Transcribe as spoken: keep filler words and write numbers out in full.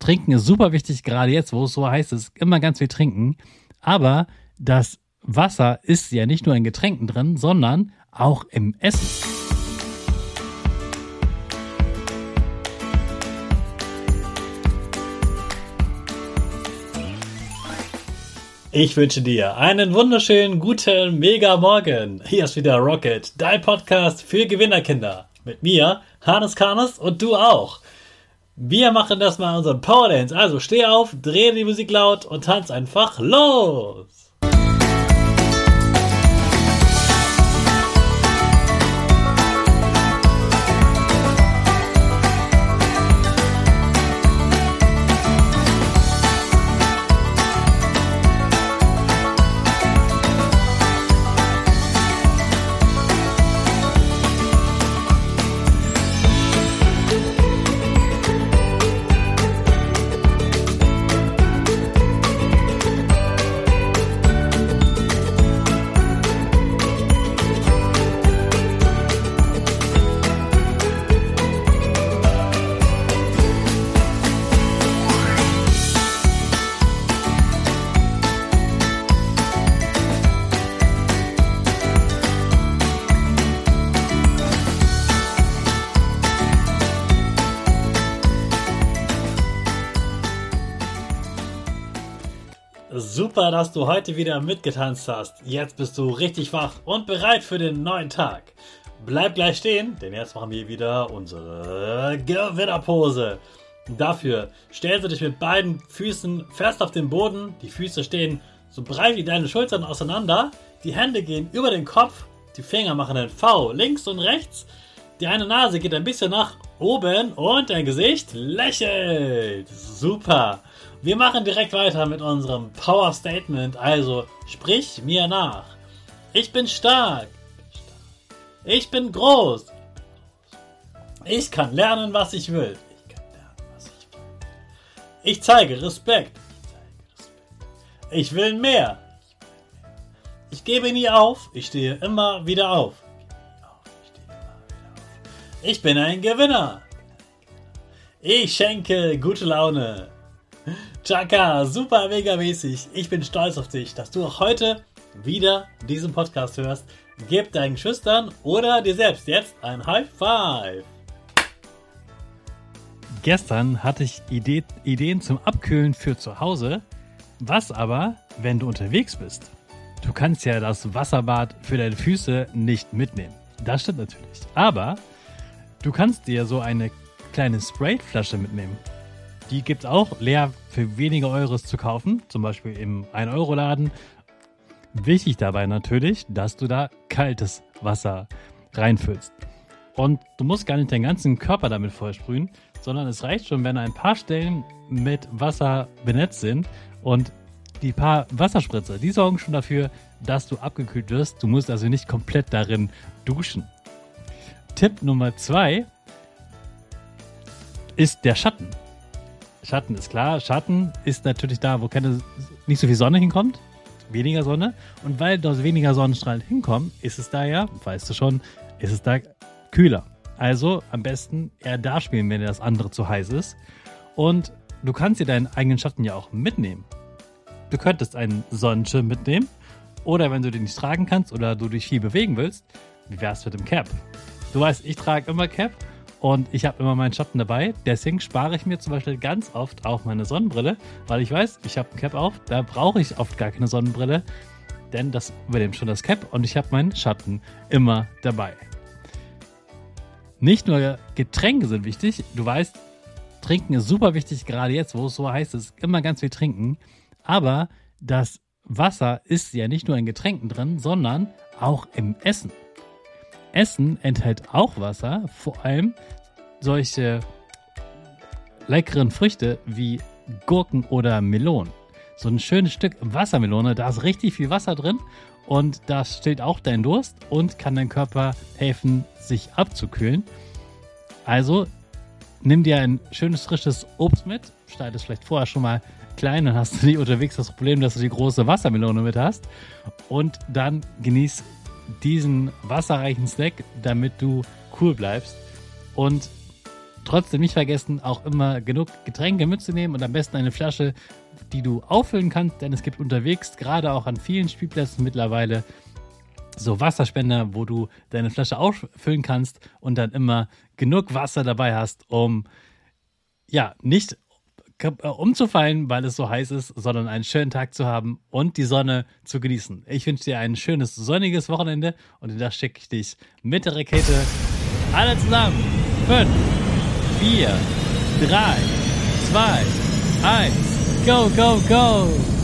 Trinken ist super wichtig, gerade jetzt, wo es so heiß ist, immer ganz viel trinken. Aber das Wasser ist ja nicht nur in Getränken drin, sondern auch im Essen. Ich wünsche dir einen wunderschönen, guten, mega Morgen. Hier ist wieder Rocket, dein Podcast für Gewinnerkinder. Mit mir, Hannes Karnes, und du auch. Wir machen das mal unseren Power Dance. Also steh auf, dreh die Musik laut und tanz einfach los. Super, dass du heute wieder mitgetanzt hast. Jetzt bist du richtig wach und bereit für den neuen Tag. Bleib gleich stehen, denn jetzt machen wir wieder unsere Gewinnerpose. Dafür stellst du dich mit beiden Füßen fest auf den Boden. Die Füße stehen so breit wie deine Schultern auseinander. Die Hände gehen über den Kopf. Die Finger machen ein V links und rechts. Die eine Nase geht ein bisschen nach oben und dein Gesicht lächelt. Super. Wir machen direkt weiter mit unserem Power Statement. Also sprich mir nach. Ich bin stark. Ich bin groß. Ich kann lernen, was ich will. Ich kann lernen, was ich will. Ich zeige Respekt. Ich will mehr. Ich gebe nie auf. Ich stehe immer wieder auf. Ich bin ein Gewinner. Ich schenke gute Laune. Chaka, super mega mäßig. Ich bin stolz auf dich, dass du auch heute wieder diesen Podcast hörst. Gib deinen Schüchtern oder dir selbst jetzt ein High Five. Gestern hatte ich Idee, Ideen zum Abkühlen für zu Hause. Was aber, wenn du unterwegs bist? Du kannst ja das Wasserbad für deine Füße nicht mitnehmen. Das stimmt natürlich. Aber du kannst dir so eine kleine Sprayflasche mitnehmen. Die gibt es auch leer für wenige Euros zu kaufen, zum Beispiel im ein Euro Laden. Wichtig dabei natürlich, dass du da kaltes Wasser reinfüllst. Und du musst gar nicht deinen ganzen Körper damit vollsprühen, sondern es reicht schon, wenn ein paar Stellen mit Wasser benetzt sind. Und die paar Wasserspritzer, die sorgen schon dafür, dass du abgekühlt wirst. Du musst also nicht komplett darin duschen. Tipp Nummer zwei ist der Schatten. Schatten ist klar. Schatten ist natürlich da, wo keine, nicht so viel Sonne hinkommt. Weniger Sonne. Und weil dort weniger Sonnenstrahlen hinkommen, ist es da ja, weißt du schon, ist es da kühler. Also am besten eher da spielen, wenn dir das andere zu heiß ist. Und du kannst dir deinen eigenen Schatten ja auch mitnehmen. Du könntest einen Sonnenschirm mitnehmen. Oder wenn du den nicht tragen kannst oder du dich viel bewegen willst, wie wär's mit dem Cap? Du weißt, ich trage immer Cap. Und ich habe immer meinen Schatten dabei, deswegen spare ich mir zum Beispiel ganz oft auch meine Sonnenbrille, weil ich weiß, ich habe ein Cap auf, da brauche ich oft gar keine Sonnenbrille, denn das übernimmt schon das Cap und ich habe meinen Schatten immer dabei. Nicht nur Getränke sind wichtig, du weißt, Trinken ist super wichtig, gerade jetzt, wo es so heiß ist, immer ganz viel trinken, aber das Wasser ist ja nicht nur in Getränken drin, sondern auch im Essen. Essen enthält auch Wasser, vor allem solche leckeren Früchte wie Gurken oder Melonen. So ein schönes Stück Wassermelone, da ist richtig viel Wasser drin und das stillt auch deinen Durst und kann deinem Körper helfen, sich abzukühlen. Also nimm dir ein schönes frisches Obst mit, schneid es vielleicht vorher schon mal klein, dann hast du nicht unterwegs das Problem, dass du die große Wassermelone mit hast und dann genieß diesen wasserreichen Snack, damit du cool bleibst. Und trotzdem nicht vergessen, auch immer genug Getränke mitzunehmen und am besten eine Flasche, die du auffüllen kannst, denn es gibt unterwegs, gerade auch an vielen Spielplätzen mittlerweile, so Wasserspender, wo du deine Flasche auffüllen kannst und dann immer genug Wasser dabei hast, um ja nicht umzufallen, weil es so heiß ist, sondern einen schönen Tag zu haben und die Sonne zu genießen. Ich wünsche dir ein schönes, sonniges Wochenende und in das schicke ich dich mit der Rakete. Alle zusammen. fünf, vier, drei, zwei, eins. Go, go, go!